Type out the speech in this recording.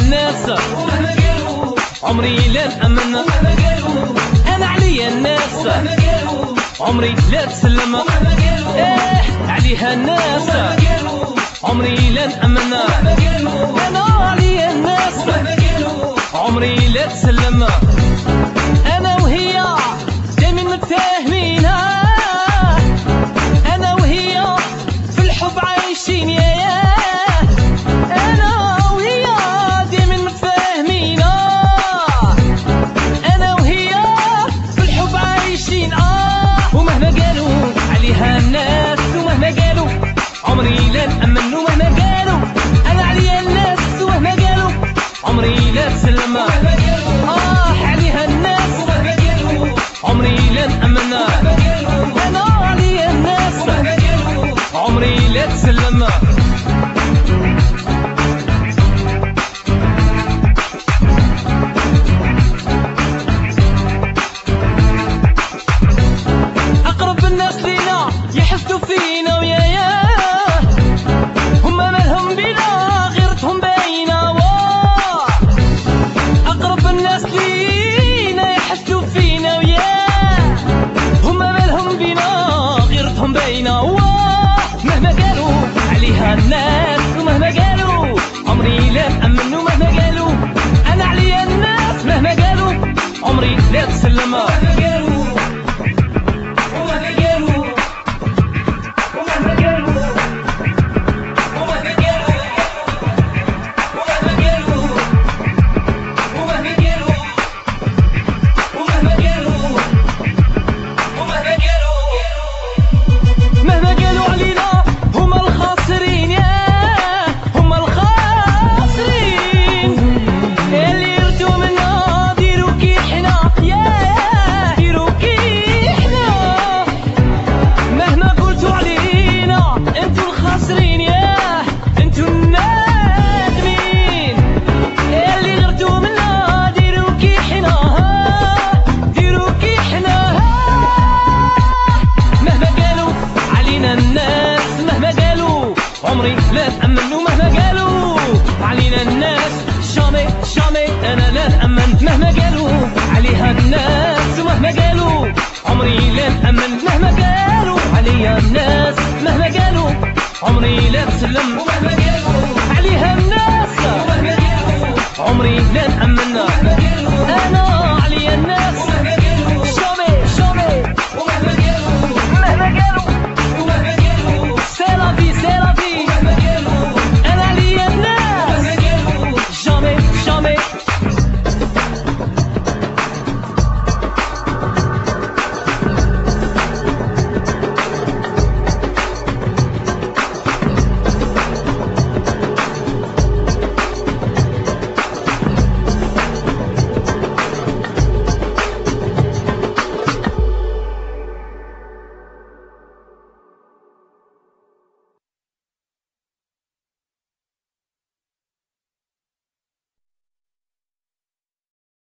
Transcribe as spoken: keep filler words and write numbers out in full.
الناس ومهما قالوا عمري لا نأمن، ومهما قالوا انا عليا الناس ومهما قالوا عمري لا تسلم، ومهما قالوا ايه عليها الناس ومهما قالوا عمري لا نأمن، ومهما قالوا انا عليا الناس ومهما قالوا عمري لا تسلم. انا وهي دايما متفاهمين، انا وهي في الحب عايشين يا يا انا وهي دايما متفاهمين، انا وهي في الحب عايشين اه ومهما قالوا عليها الناس ومهما قالوا عمري لا نأمن، ومهما قالوا انا عليا الناس ومهما قالوا عمري لا تسلم، اه عليها الناس ومهما قالوا عمري لا نأمن، ومهما قالوا انا عليا الناس ومهما قالوا عمري لا تسلم. اقرب الناس لينا يحسوا فينا ويا يا هما مالهم بينا غيرتهم باينه، واه اقرب الناس لينا يحسوا فينا ويا هما مالهم بينا غيرتهم باينه، واه مهما قالوا عليها الناس ومهما قالوا عمري لا نأمن، ومهما قالوا انا عليا الناس مهما قالوا عمري لا تسلم. ومهما قالوا ومهما قالوا ومهما قالوا ومهما قالوا ومهما قالوا ومهما قالوا ومهما قالوا ومهما قالوا مهما قالوا علينا هما الخاسرين، يا هما الخاسرين اللي يردوا منا ديروا كي حنا، يا ديروا كي حنا مهما قلتوا علينا انتو الخاسرين، يا انتو النادمين اللي يردوا منا ديروا كي حنا ديروا كي حنا، مهما قالوا علينا الناس مهما قالوا عمري لا نأمن، ومهما قالوا علينا الناس جامي جامي انا لا نأمن، مهما قالوا عليها الناس ومهما قالوا عمري لا نأمن، مهما قالوا عليا الناس مهما قالوا عمري لا تسلم. ومهما